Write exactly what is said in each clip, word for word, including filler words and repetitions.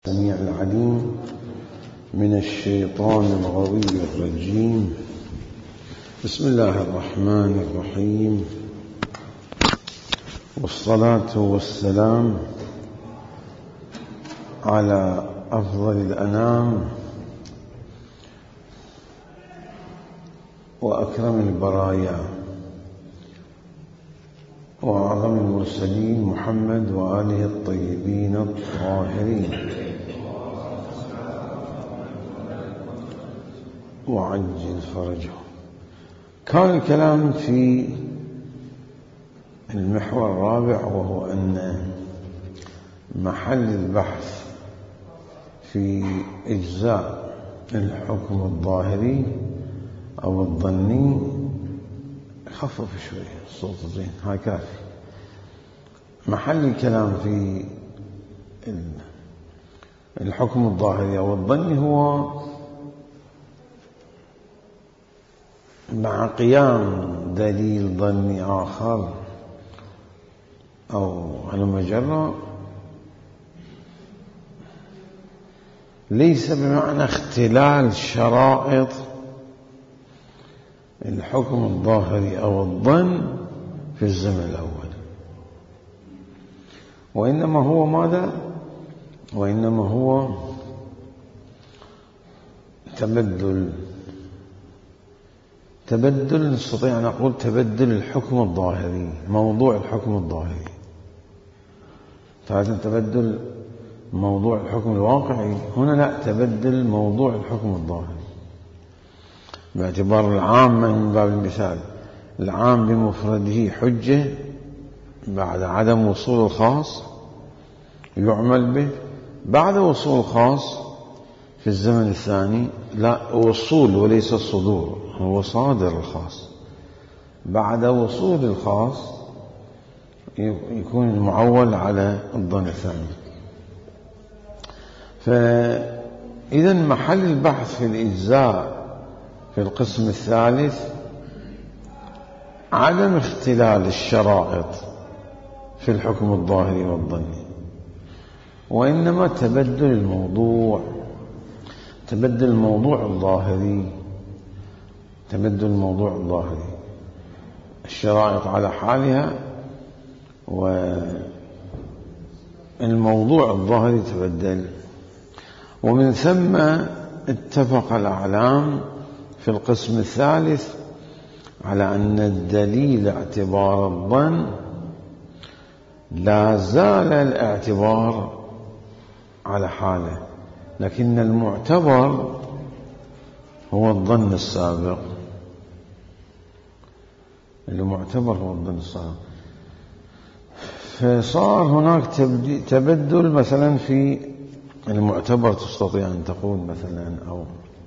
السميع العليم من الشيطان الغوي الرجيم. بسم الله الرحمن الرحيم، والصلاة والسلام على أفضل الأنام وأكرم البرايا وأعظم المرسلين محمد وآله الطيبين الطاهرين، وعجل فرجه. كان الكلام في المحور الرابع، وهو أن محل البحث في إجزاء الحكم الظاهري أو الظني. خفف شوية الصوت زين، هاي كافي. محل الكلام في الحكم الظاهري أو الظني هو مع قيام دليل ظني آخر أو على مجرى، ليس بمعنى اختلال شرائط الحكم الظاهري أو الظن في الزمن الأول، وإنما هو ماذا؟ وإنما هو تبدل تبدل نستطيع أن نقول تبدل الحكم الظاهري، موضوع الحكم الظاهري. فهذا تبدل موضوع الحكم الواقعي، هنا لا، تبدل موضوع الحكم الظاهري باعتبار العامة. من باب المثال، العام بمفرده حجة، بعد عدم وصول الخاص يعمل به، بعد وصول الخاص في الزمن الثاني لا، وصول وليس الصدور، هو صادر الخاص، بعد وصول الخاص يكون المعول على الظن الثاني. فإذا محل البحث في الإجزاء في القسم الثالث عدم اختلال الشرائط في الحكم الظاهري والظني، وإنما تبدل الموضوع، تبدل الموضوع الظاهري، تبدل الموضوع الظاهري، الشرائط على حالها والموضوع الظاهري تبدل. ومن ثم اتفق الأعلام في القسم الثالث على أن الدليل اعتبار الظن لا زال الاعتبار على حاله، لكن المعتبر هو الظن السابق، المعتبر هو الظن السابق. فصار هناك تبدل مثلا في المعتبر، تستطيع أن تقول مثلا، أو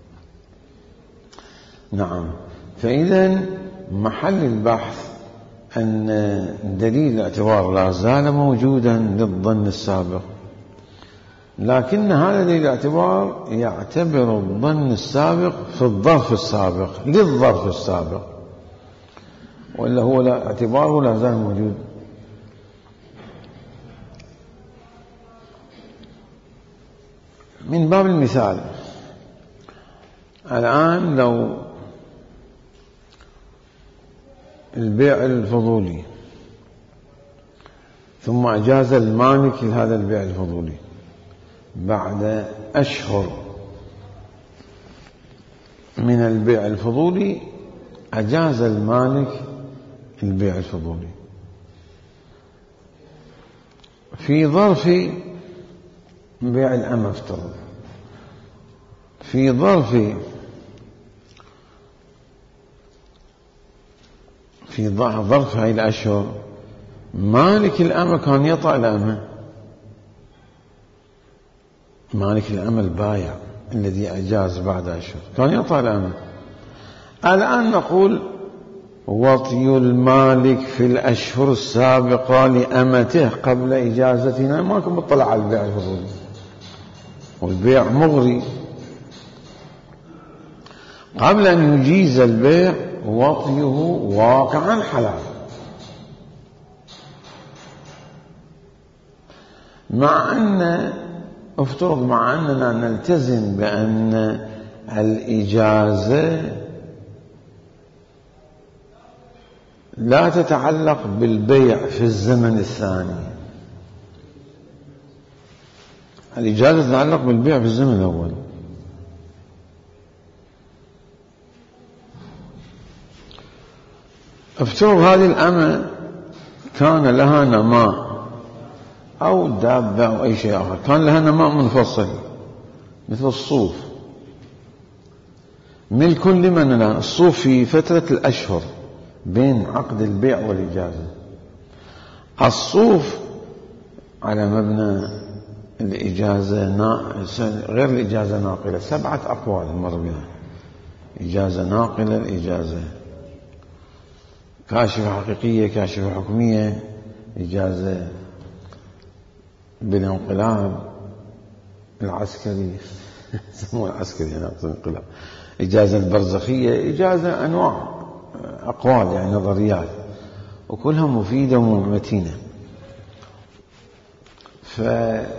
نعم. فإذا محل البحث أن دليل الاعتبار لا زال موجودا للظن السابق، لكن هذا دليل الاعتبار يعتبر الظن السابق في الظرف السابق للظرف السابق، وإلا هو لا اعتباره لا زال موجود. من باب المثال، الآن لو البيع الفضولي ثم أجاز المالك لهذا البيع الفضولي، بعد أشهر من البيع الفضولي أجاز المالك البيع الفضولي في ظرف بيع الأمة، افترض في ظرف في ظرف هاي الأشهر مالك الأمة كان يطأ الأمة، مالك الأمة البايع الذي أجاز بعد أشهر كان يطأ الأمة. الآن نقول وطي المالك في الأشهر السابقة لأمته قبل إجازتنا، ما كان مطلع على البيع الفضولي، والبيع مغري، قبل أن يجيز البيع وطيه واقعا حلال. مع أن افترض مع أننا نلتزم بأن الإجازة لا تتعلق بالبيع في الزمن الثاني، الإجازة تتعلق بالبيع في الزمن الأول. افترض هذه الأمة كان لها نماء أو دابة أو أي شيء آخر، كان لها نماء منفصل مثل الصوف، ملك لمن الآن؟ الصوف في فترة الأشهر بين عقد البيع والإجازة. الصوف على مبنى الإجازة غير الإجازة ناقلة، سبعة أقوال مر بها: إجازة ناقلة، الإجازة كاشفة حقيقية، كاشفة حكمية، إجازة بالانقلاب العسكري سموه العسكري يعني الانقلاب، إجازة البرزخية، إجازة أنواع أقوال يعني نظريات، وكلها مفيدة ومتينة. فهذه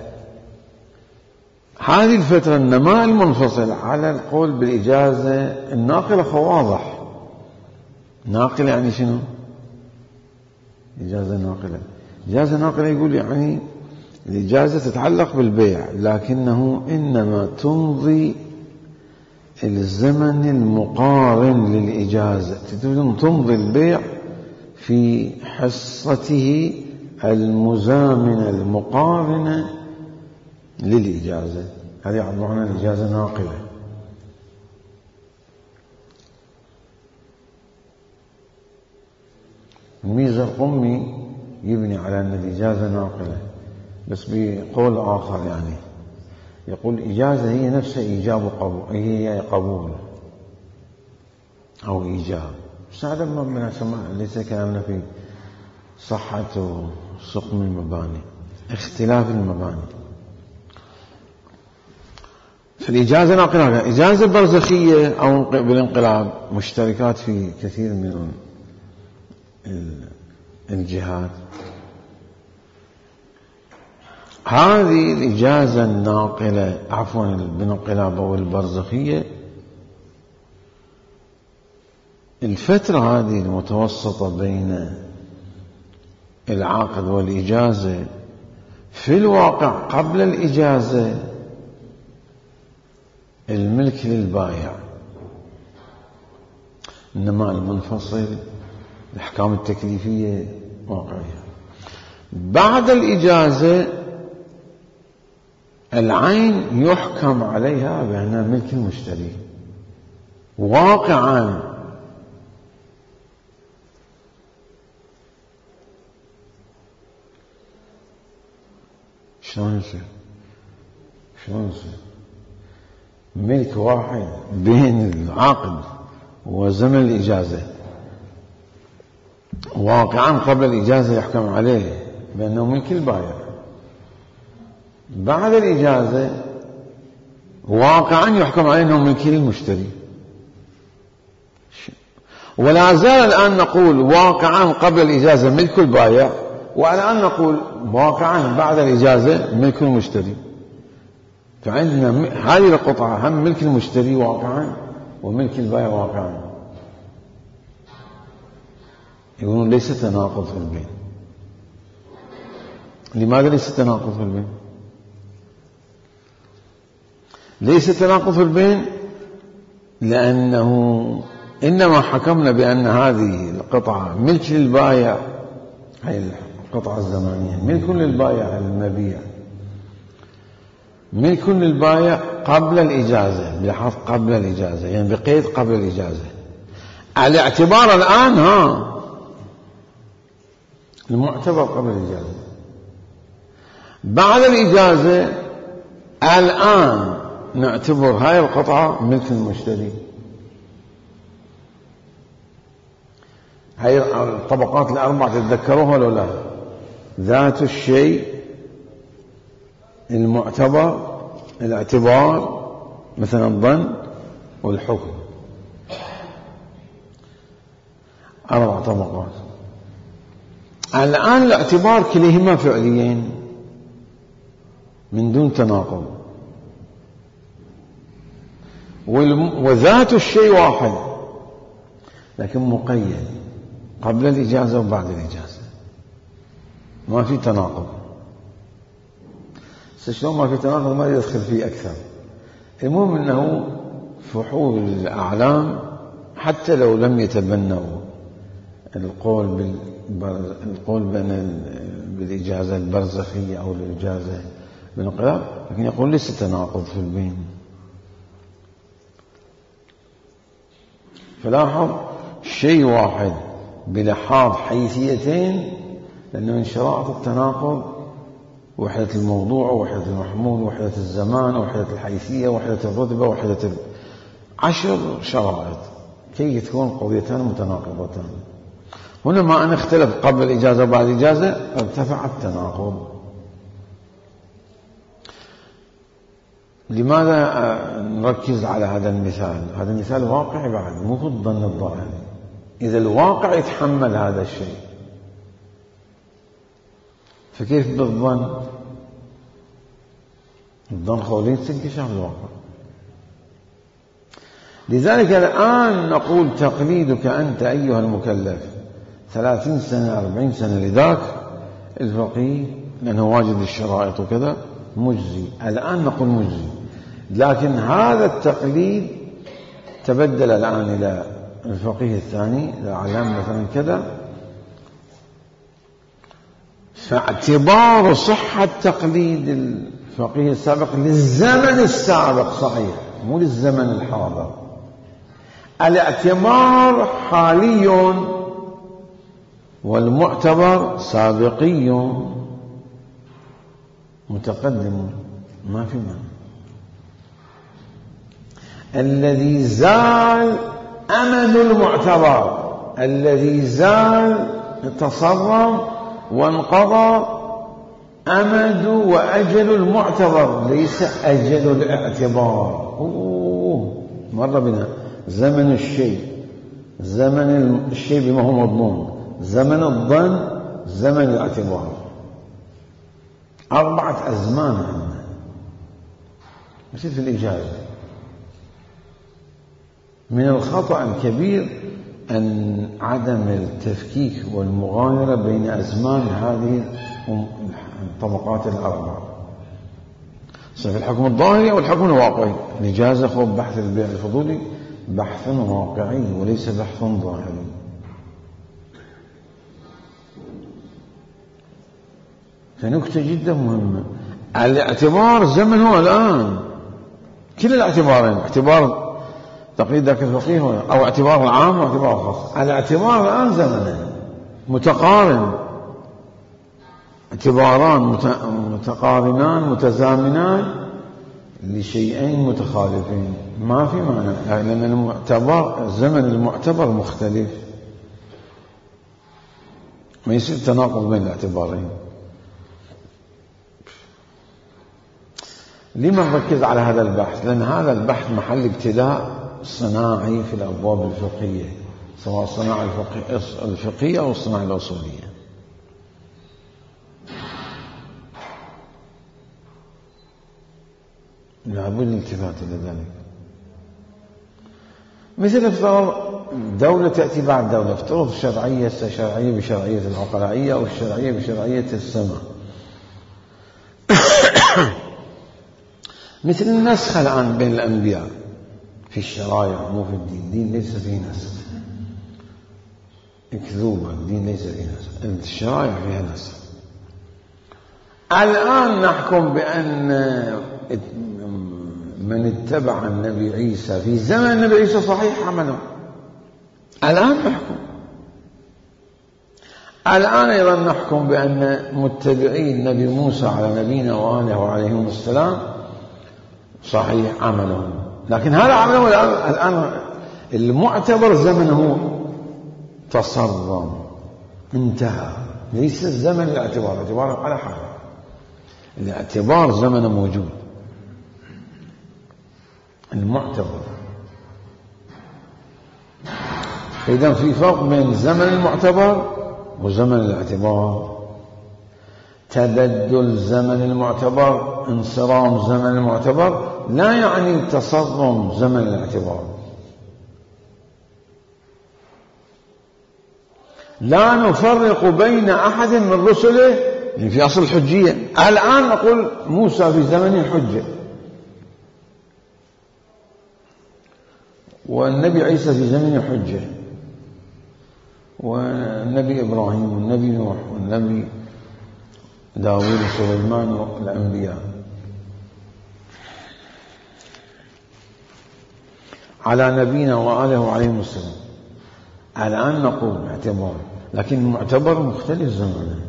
الفترة النماء المنفصل على القول بالإجازة الناقلة خواضح. ناقلة يعني شنو؟ إجازة ناقلة، إجازة ناقلة يقول يعني الإجازة تتعلق بالبيع، لكنه إنما تمضي الزمن المقارن للإجازة، تمضي البيع في حصته المزامنة المقارنة للإجازة، هذه يعبرون عن الإجازة ناقلة. الميزة القمي يبني على أن الإجازة ناقلة بس بقول آخر، يعني يقول إجازة هي نفسها إيجاب وقبول، هي قبول أو إيجاب، بس هذا ما من ليس كلامنا في صحة وسقم المباني، اختلاف المباني. فالإجازة ناقلة، إجازة برزخية أو بالانقلاب مشتركات في كثير من الجهات. هذه الإجازة الناقلة عفوا بالانقلاب أو البرزخية، الفترة هذه المتوسطة بين العقد والإجازة في الواقع قبل الإجازة الملك للبائع، النماء المنفصل، الأحكام التكليفية واقعية. بعد الإجازة العين يحكم عليها بأنها ملك المشتري واقعا. شلون يصير؟ شلون يصير؟ ملك واحد بين العقد وزمن الإجازة، واقعا قبل الإجازة يحكم عليه بأنه ملك البائع، بعد الإجازة واقعا يحكم عليه أنه ملك المشتري. ولا زال الآن نقول واقعا قبل الإجازة ملك البائع، والآن نقول واقعا بعد الإجازة ملك المشتري. فعندنا هذه القطعة هم ملك المشتري واقعا وملك البائع واقعا. يقولون ليس تناقض في البين. لماذا ليس تناقض في البين؟ ليس تناقض في البين لأنه إنما حكمنا بأن هذه القطعة ملك للبائع، هي القطعة الزمانية ملك للبائع المبيع، ملك للبائع قبل الإجازة، بحث قبل الإجازة يعني بقيد قبل الإجازة، على اعتبار الآن ها المعتبر قبل الإجازة. بعد الإجازة الآن نعتبر هاي القطعة ملك المشتري. هاي الطبقات الأربعة تتذكروها ولا لا؟ ذات الشيء، المعتبر، الاعتبار مثلا الظن والحكم، أربع طبقات. الآن الاعتبار كليهما فعليين، من دون تناقض، وذات الشيء واحد لكن مقيد قبل الإجازة وبعد الإجازة، ما في تناقض. شلون ما في تناقض ما يدخل فيه أكثر. المهم أنه فحول الأعلام حتى لو لم يتبنوا القول بالقول بين بالإجازة البرزخية أو الإجازة بالانقلاب، لكن يقول ليس تناقض في البين. فلاحظ شيء واحد بلحاظ حيثيتين، لأنه من شرائط التناقض وحدة الموضوع ووحدة المحمول ووحدة الزمان ووحدة الحيثية ووحدة الرتبة ووحدة ال... عشر شرائط كي تكون قضيتان متناقضتان. هنا ما أن اختلف قبل الإجازة وبعد الإجازة ارتفع التناقض. لماذا نركز على هذا المثال؟ هذا المثال واقعي بعد، مو في الظن الظاهري. إذا الواقع يتحمل هذا الشيء فكيف بالظن؟ الظن خولين تنكشف الواقع. لذلك الآن نقول تقليدك أنت أيها المكلف ثلاثين سنة أربعين سنة لذاك الفقيه لأنه واجد الشرائط وكذا مجزي. الآن نقول مجزي، لكن هذا التقليد تبدل الآن إلى الفقيه الثاني العلام مثلا كذا، فاعتبار صحة تقليد الفقيه السابق للزمن السابق صحيح، مو للزمن الحاضر. الاعتبار حالي والمعتبر سابقي متقدم، ما في معنى. الذي زال أمد المعتبر، الذي زال تصرم وانقضى أمد وأجل المعتبر، ليس أجل الاعتبار. أوه مر بنا زمن الشيء، زمن الشيء بما هو مضمون، زمن الظن، زمن الاعتبار، أربعة أزمان عندنا. مثل في الإجازة من الخطأ الكبير أن عدم التفكيك والمغايرة بين أزمان هذه الطبقات الأربعة، في الحكم الظاهري أو الحكم الواقعي. الإجازة هو بحث البيع الفضولي بحث واقعي وليس بحث ظاهري. فنكتة جدا مهمة، الاعتبار زمنه الآن، كل الاعتبارين، اعتبار تقليد ذاك الفقيه أو اعتبار العام واعتبار الخاص، الاعتبار الآن زمنه متقارن، اعتباران متقارنان متزامنان لشيئين متخالفين، ما في معنى، لأن المعتبر زمن المعتبر مختلف، ما يصير تناقض بين الاعتبارين. لما نركز على هذا البحث؟ لأن هذا البحث محل ابتلاء صناعي في الأبواب الفقهية، سواء الصناعة الفقهية أو الصناعة الأصولية. لابد الالتفات إلى ذلك. مثل افترض دولة تأتي بعد دولة، افترض الشرعية الشرعية بشرعية العقلائية أو الشرعية بشرعية السماء. مثل النسخ الآن بين الأنبياء في الشرائع مو في الدين، الدين ليس فيه نسخ، اكذوبة، الدين ليس فيه نسخ، الشرائع فيها نسخ. الآن نحكم بأن من اتبع النبي عيسى في زمن النبي عيسى صحيح عمله، الآن نحكم. الآن أيضا نحكم بأن متبعي النبي موسى على نبينا وآله وعليهم السلام صحيح عملهم، لكن هذا عمله الآن, الآن المعتبر زمنه تصرم انتهى، ليس الزمن الاعتبار، الاعتبار على حال، الاعتبار زمن موجود، المعتبر. إذن في فرق بين زمن المعتبر وزمن الاعتبار. تبدل زمن المعتبر انصرام زمن المعتبر لا يعني تصرم زمن الاعتبار. لا نفرق بين أحد من رسله يعني في أصل الحجية. الآن نقول موسى في زمن الحجة، والنبي عيسى في زمن الحجة، والنبي إبراهيم والنبي نوح والنبي داود وسليمان والأنبياء على نبينا وآله وعليهم السلام. الآن نقول اعتبار، لكن المعتبر مختلف زمانه.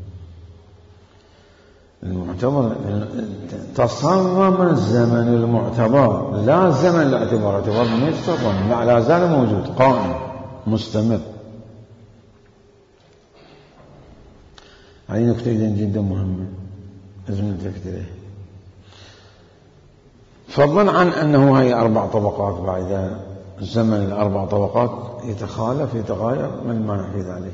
المعتبر تصرم الزمن المعتبر لا زمن الاعتبار. الاعتبار ما يتصرم، لا زال موجود قائم مستمر. هذه نكتة جدا مهمة لازم نلتفت إليها، فضلا عن أنه هي أربع طبقات. بعد زمن الأربع طبقات يتخالف يتغير، ما المانع في ذلك؟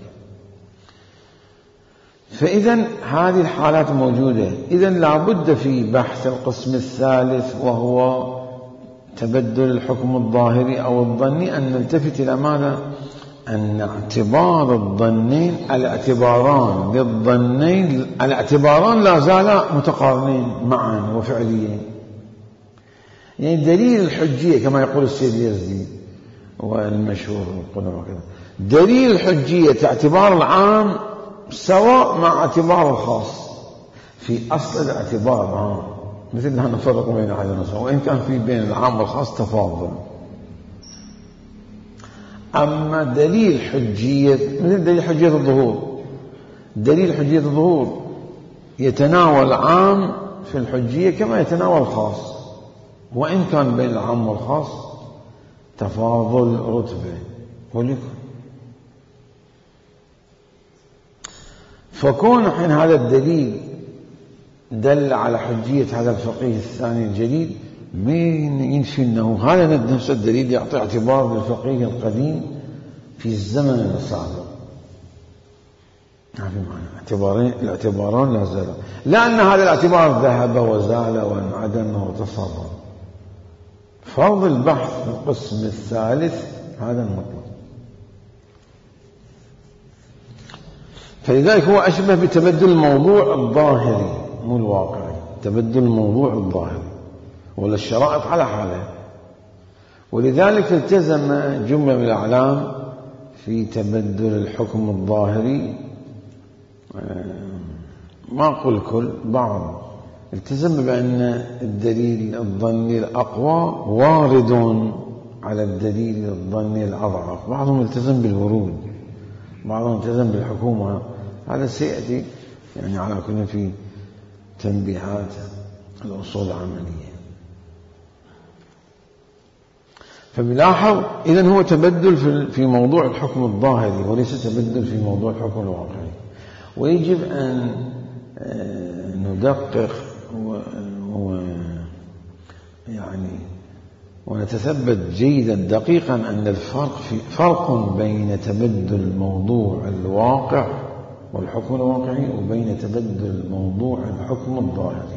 فإذا هذه الحالات موجودة. إذا لابد في بحث القسم الثالث وهو تبدل الحكم الظاهري أو الظني أن نلتفت إلى ماذا؟ أن اعتبار الظنين الاعتباران للظنين الاعتباران لا زالا متقارنين معا وفعليين. يعني دليل الحجية كما يقول السيد اليزدي والمشهور والقدماء كذا، دليل الحجية اعتبار العام سواء مع اعتبار الخاص. في أصل الاعتبار عام، مثل لا نفرق بين أحد ونصف، وإن كان في بين العام والخاص تفاضل. أما دليل حجية مثل دليل حجية الظهور، دليل حجية الظهور يتناول عام في الحجية كما يتناول الخاص، وإن كان بين العام والخاص تفاضل رتبة ولكن. فكون حين هذا الدليل دل على حجية هذا الفقيه الثاني الجديد، مين ينفي أنه هذا نفس الدليل يعطي اعتبار للفقيه القديم في الزمن السابق. ما في معنى اعتبارين، الاعتباران لا زال، لأن هذا الاعتبار ذهب وزال وانعدم وتصرف. فرض البحث في القسم الثالث هذا المطلب. فلذلك هو أشبه بتبدل الموضوع الظاهري مو الواقعي، تبدل الموضوع الظاهري، ولا الشرائط على حاله. ولذلك التزم جملة من الأعلام في تبدل الحكم الظاهري، ما أقول كل، بعض التزم بأن الدليل الظني الأقوى وارد على الدليل الظني الأضعف. بعضهم التزم بالورود، بعضهم التزم بالحكومة. هذا سيأتي يعني على كل في تنبيهات الأصول العملية. فبلاحظ إذن هو تبدل في موضوع الحكم الظاهري وليس تبدل في موضوع الحكم الواقعي. ويجب أن ندقق و يعني ونتثبت جيدا دقيقا أن الفرق في فرق بين تبدل موضوع الواقع والحكم الواقعي وبين تبدل موضوع الحكم الظاهري.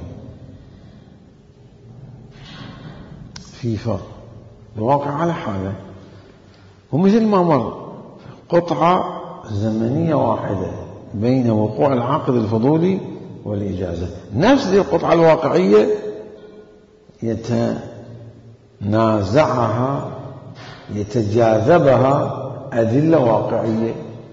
في فرق. الواقع على حاله، ومثل ما مر قطعة زمنية واحدة بين وقوع العقد الفضولي والإجازة، نفس القطعة الواقعية يتنازعها يتجاذبها أدلة واقعية.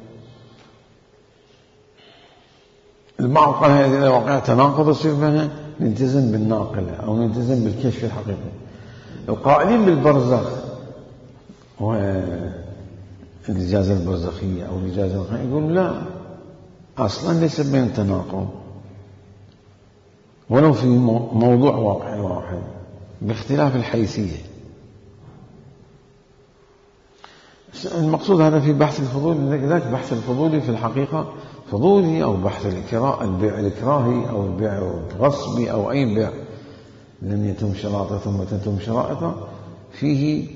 البعض قال هذه الأدلة الواقعية تناقض يصير بينها، نلتزم بالناقلة أو نلتزم بالكشف الحقيقي. القائلين بالبرزخ والإجازة البرزخية أو الإجازة الغيبية يقول لا، أصلا ليس بين تناقض ولو في موضوع واقعي واحد باختلاف الحيثية. المقصود هذا في بحث الفضول. ذاك بحث الفضولي في الحقيقة فضولي، أو بحث الإكراه البيع الإكراهي أو البيع الغصبي أو أي بيع لم يتم شرائطه ثم تتم شرائطه، فيه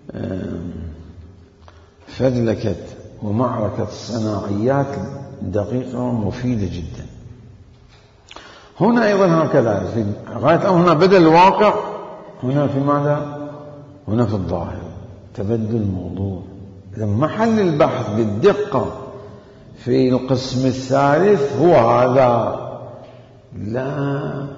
فذلكة ومعركة صناعيات دقيقة مفيدة جدا. هنا أيضا هكذا في غاية هنا بدل الواقع، هنا في ماذا؟ هنا في الظاهر تبدل الموضوع. محل البحث بالدقة في القسم الثالث هو هذا، لا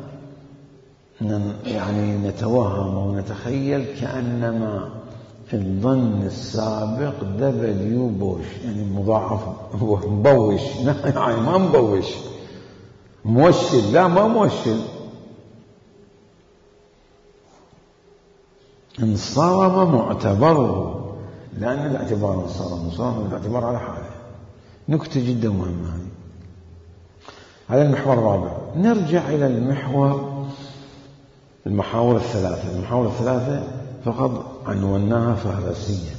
يعني نتوهم ونتخيل كأنما الظن السابق دبليو بوش، يعني مضاعف مبوش، يعني ما مبوش موشل، لا ما موشل، انصرم معتبره، لأن الاعتبار انصرم انصرم الاعتبار على حاله. نكتة جدا مهمة هذه. هذا المحور الرابع. نرجع إلى المحور المحاور الثلاثة. المحاور الثلاثة فقط عنوناها فهرسيا،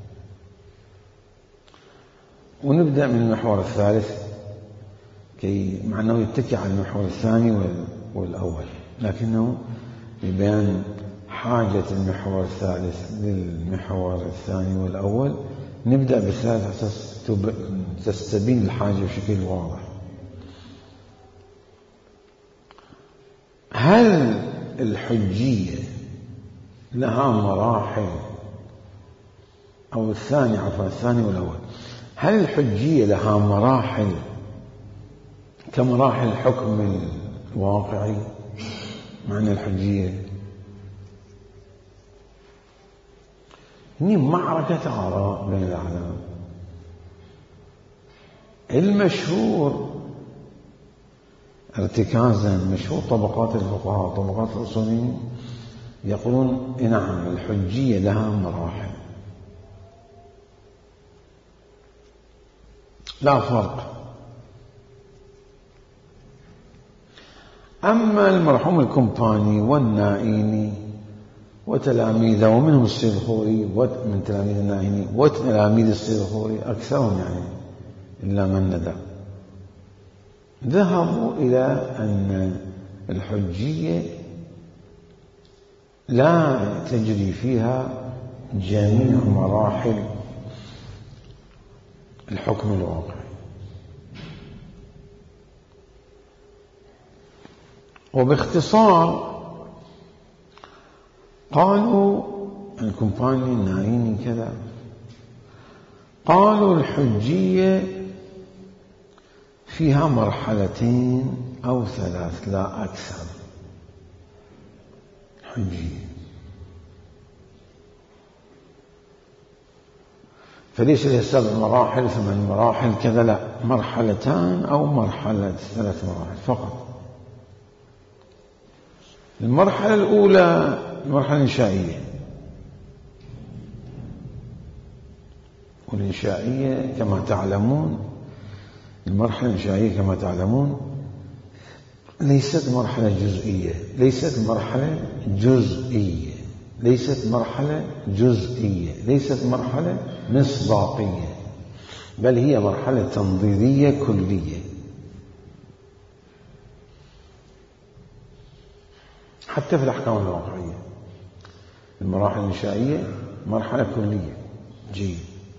ونبدأ من المحور الثالث كي مع أنه يتكي على المحور الثاني والأول، لكنه لبيان حاجة المحور الثالث للمحور الثاني والأول نبدأ بالثالث حتى تستبين الحاجة بشكل واضح. هل الحجية لها مراحل، أو الثاني عفوا الثاني والأول، هل الحجية لها مراحل كمراحل الحكم الواقعي؟ معنى الحجية هي معركة آراء بين الأعلام. المشهور ارتكازا، مشهور طبقات الفقهاء طبقات الأصوليين يقولون نعم الحجية لها مراحل، لا فرق. أما المرحوم الكومباني والنائيني وتلاميذه، ومنهم السيد الخوري ومن تلاميذ النائيني وتلاميذ السيد الخوري أكثرهم يعني إلا من ندى، ذهبوا إلى أن الحجية لا تجري فيها جميع مراحل الحكم الواقعي. وباختصار قالوا الكومباني النائيني كذا، قالوا الحجية فيها مرحلتين أو ثلاث لا أكثر. حجية فليس لها سبع مراحل ثمان مراحل كذا، لا، مرحلتان أو مرحلة ثلاث مراحل فقط. المرحلة الأولى المرحلة الإنشائية، والإنشائية كما تعلمون المرحلة الإنشائية كما تعلمون ليست مرحلة جزئية، ليست مرحلة جزئية ليست مرحلة جزئية ليست مرحلة مصداقية، بل هي مرحلة تنظيرية كلية. حتى في الأحكام الواقعية المراحل الإنشائية مرحلة كلية. جيد.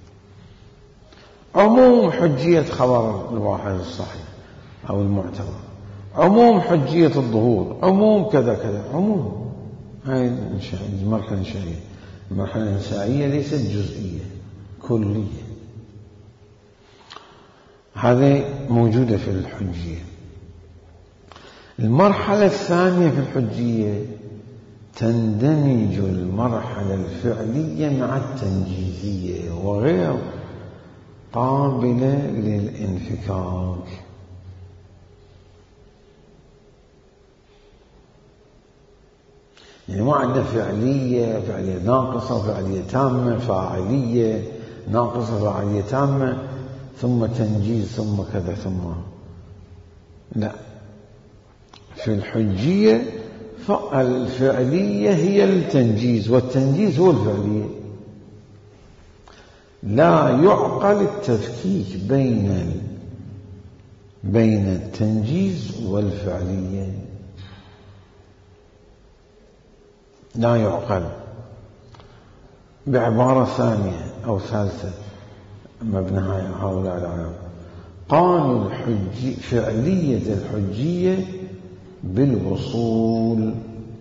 عموم حجية خبر الواحد الصحيح أو المعتبر، عموم حجية الظهور، عموم كذا كذا، عموم. هاي المرحلة الإنشائية. المرحلة الإنشائية ليست جزئية، كلية. هذه موجودة في الحجية. المرحلة الثانية في الحجية تندمج المرحلة الفعلية مع التنجيزية وغير قابلة للانفكاك. يعني ما عندنا فعلية فعلية ناقصة فعلية تامة، فاعلية ناقصة فاعلية تامة، ثم تنجيز ثم كذا ثم، لا. في الحجية فالفعلية هي التنجيز والتنجيز هو الفعلية. لا يعقل التفكيك بين بين التنجيز والفعلية، لا يعقل. بعبارة ثانية أو ثالثة مبنى هؤلاء العلماء قالوا الحجي فعلية الحجية بالوصول.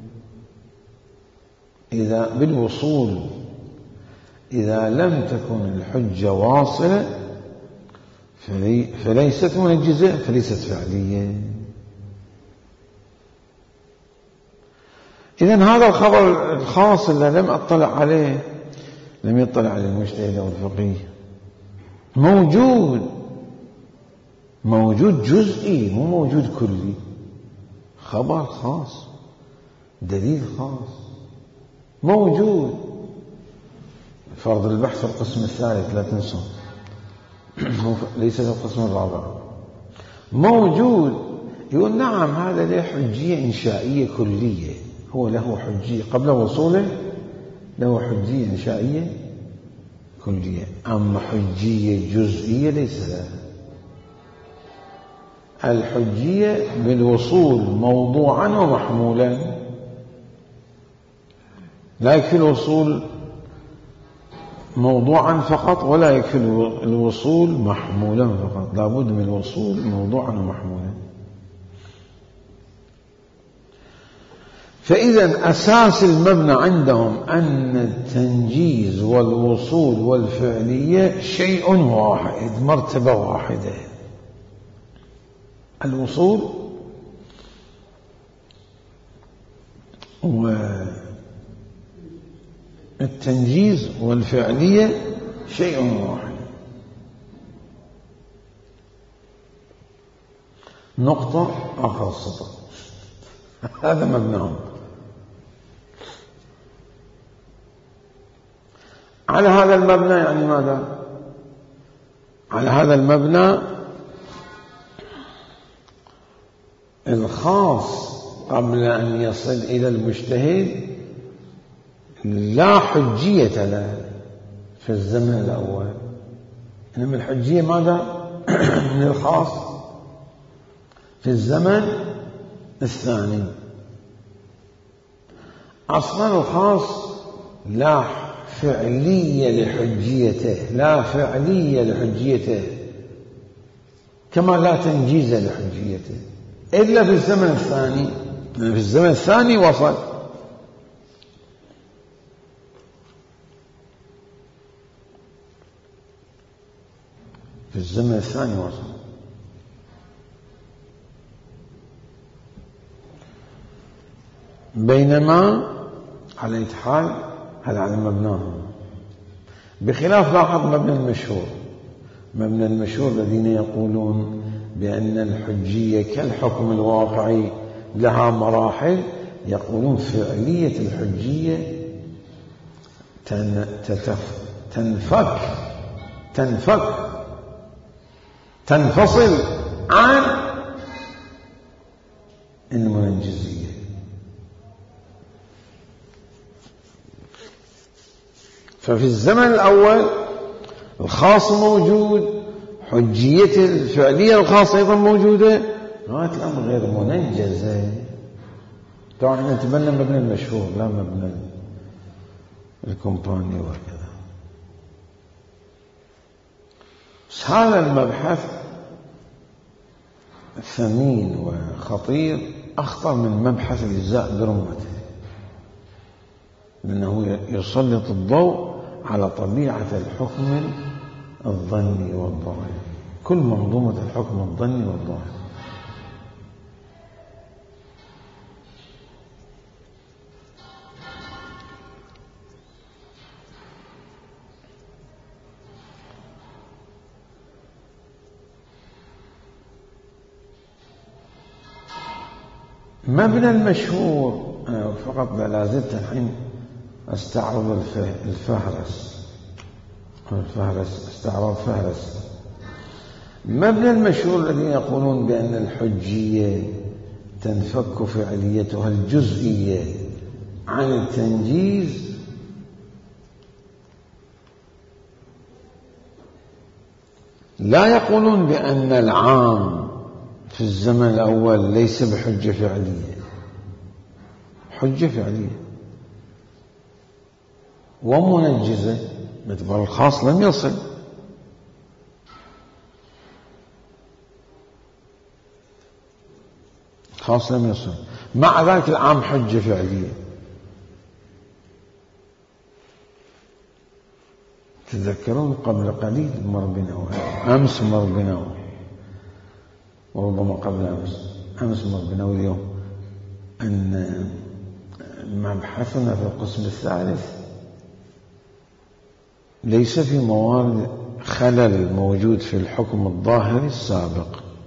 إذا بالوصول إذا لم تكن الحجة واصلة فلي فليست منجزة، فليست فعلية. إذن هذا الخبر الخاص اللي لم أطلع عليه، لم يطلع عليه المجتهد أو الفقيه، موجود موجود جزئي مو موجود كلي، خبر خاص، دليل خاص موجود. فرض البحث القسم الثالث لا تنسوا، ليس القسم الرابع، موجود. يقول نعم هذا له حجية إنشائية كلية، هو له حجية قبل وصوله، له حجية إنشائية كلية، أما حجية جزئية ليس لها. الحجية بالوصول موضوعا ومحمولا، لا يكفي الوصول موضوعا فقط، ولا يكفي الوصول محمولا فقط، لا بد من الوصول موضوعا ومحمولا. فإذا أساس المبنى عندهم أن التنجيز والوصول والفعلية شيء واحد، مرتبة واحدة. الوصول والتنجيز والفعلية شيء واحد. نقطة آخر السطر. هذا مبناهم. على هذا المبنى يعني ماذا؟ على هذا المبنى الخاص قبل أن يصل إلى المجتهد لا حجية له في الزمن الأول، إنما الحجية ماذا؟ من الخاص في الزمن الثاني. أصلا الخاص لا فعلية لحجيته، لا فعلية لحجيته، كما لا تنجيز لحجيته إلا في الزمن الثاني. في الزمن الثاني وصل، في الزمن الثاني وصل. بينما على أي حال هذا على مبناهم، بخلاف لاحظ مبنى المشهور. مبنى المشهور الذين يقولون بأن الحجية كالحكم الواقعي لها مراحل، يقولون فعلية الحجية تنفك تنفك تنفصل عن المنجزية. ففي الزمن الأول الخاص موجود، حجية الفعلية الخاصة أيضا موجودة، غاية الأمر غير منجزة. طبعا نتبنى مبنى المشهور لا مبنى الكومباني وكذا. بس هذا المبحث ثمين وخطير، أخطر من مبحث الإجزاء برمته، لأنه يسلط الضوء على طبيعة الحكم الظني والظاهر، كل منظومة الحكم الظني والظاهر. مبنى المشهور، أنا فقط لا زلت الحين استعرض الفهرس الفهرس استعراض فهرس. مبنى المشهور الذين يقولون بأن الحجية تنفك فعليتها الجزئية عن التنجيز، لا يقولون بأن العام في الزمن الأول ليس بحجة فعلية، حجة فعلية ومنجزة، باعتبار الخاص لم يصل. الخاص لم يصل. مع ذلك العام حجة فعلية. تذكرون قبل قليل مر بنا، أمس مر بنا، وربما قبل أمس أمس مر بنا واليوم، أن مبحثنا في القسم الثالث ليس في موارد خلل موجود في الحكم الظاهري السابق،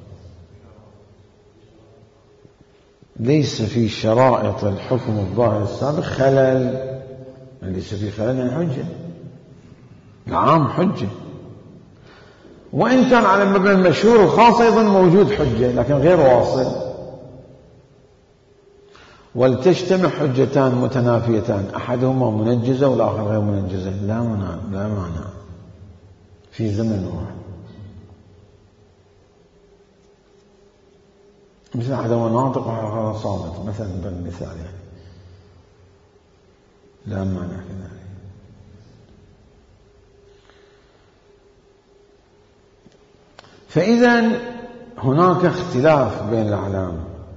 ليس في شرائط الحكم الظاهري السابق خلل، ليس في خلل حجة، العام حجة، وإن كان على المبنى المشهور الخاص أيضا موجود حجة لكن غير واصل. ولتجتمع حجتان متنافيتان أحدهما منجزة والآخر غير منجزة، لا مانع لا مانع في زمن واحد. مثل أحدهما ناطق وآخر صامت مثلا بالمثال، يعني لا مانع كذلك. فإذا هناك اختلاف بين الأعلام.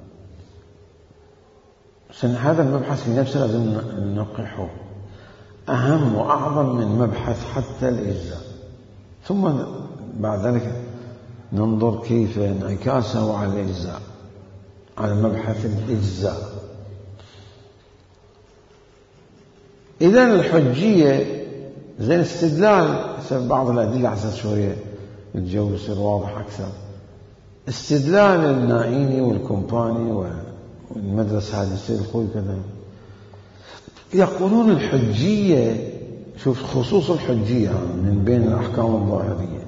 هذا المبحث في نفسه لازم ننقحه، أهم وأعظم من مبحث حتى الإجزاء، ثم بعد ذلك ننظر كيف انعكاسه على الإجزاء، على مبحث الإجزاء. إذن الحجية زي الاستدلال، بعض الأدلة على أساس شوية الجو يصير واضح أكثر. استدلال النائيني والكومباني والمدرسة هذه السيد الخوي كذا يقولون الحجية، شوف خصوص الحجية من بين الأحكام الظاهرية،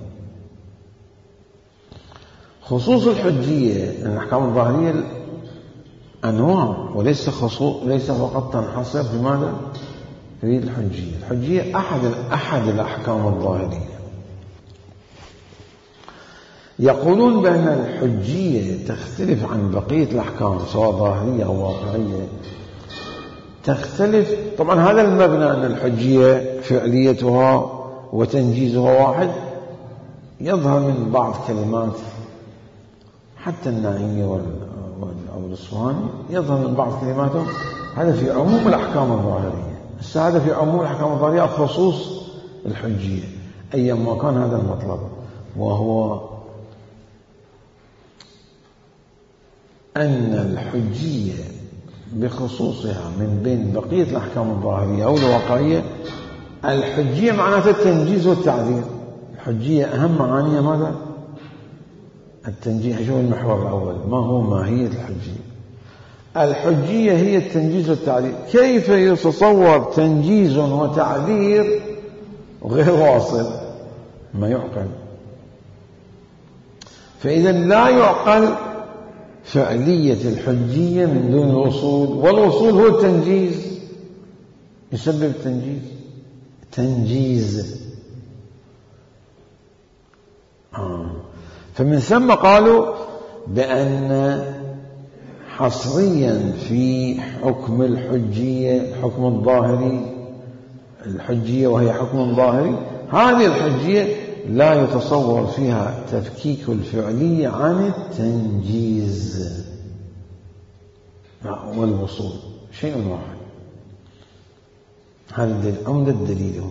خصوص الحجية الأحكام الظاهرية أنواع، وليس خصوص ليس فقط تنحصر في ماذا؟ في الحجية. الحجية أحد أحد الأحكام الظاهرية. يقولون بأن الحجية تختلف عن بقية الأحكام سواء ظاهرية أو واقعية، تختلف. طبعا هذا المبنى أن الحجية فعليتها وتنجيزها واحد يظهر من بعض كلمات حتى النائية أو الأصفهاني يظهر من بعض كلماتهم هذا في عموم الأحكام الظاهرية. هذا في عموم الأحكام الظاهرية خصوص الحجية أيما كان هذا المطلب، وهو أن الحجية بخصوصها من بين بقية الأحكام الظاهرية أو الواقعية. الحجية معناتها التنجيز والتعذير. الحجية أهم معانيها ماذا؟ التنجيز. شو المحور الأول؟ ما هو ماهية الحجية؟ الحجية هي التنجيز والتعذير. كيف يتصور تنجيز وتعذير غير واصل؟ ما يعقل. فإذا لا يعقل فعلية الحجية من دون الوصول، والوصول هو التنجيز، يسبب التنجيز تنجيز آه. فمن ثم قالوا بأن حصريا في حكم الحجية، الحكم الظاهري، الحجية وهي حكم ظاهري، هذه الحجية لا يتصور فيها تفكيك الفعلية عن التنجيز والوصول، شيء واحد. هذا الدليل عمدة دليلهم.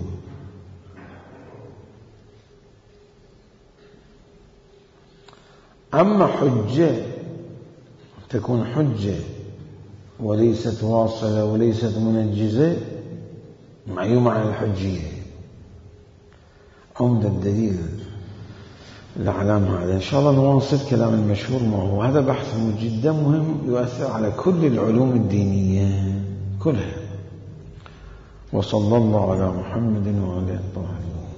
أما حجة تكون حجة وليست واصلة وليست منجزة معيومة عن الحجية، عمدة الدليل الأعلام هذا. إن شاء الله نواصل كلام المشهور ما هو. هذا بحث جدا مهم يؤثر على كل العلوم الدينية كلها. وصلى الله على محمد وعلى آله الطاهرين.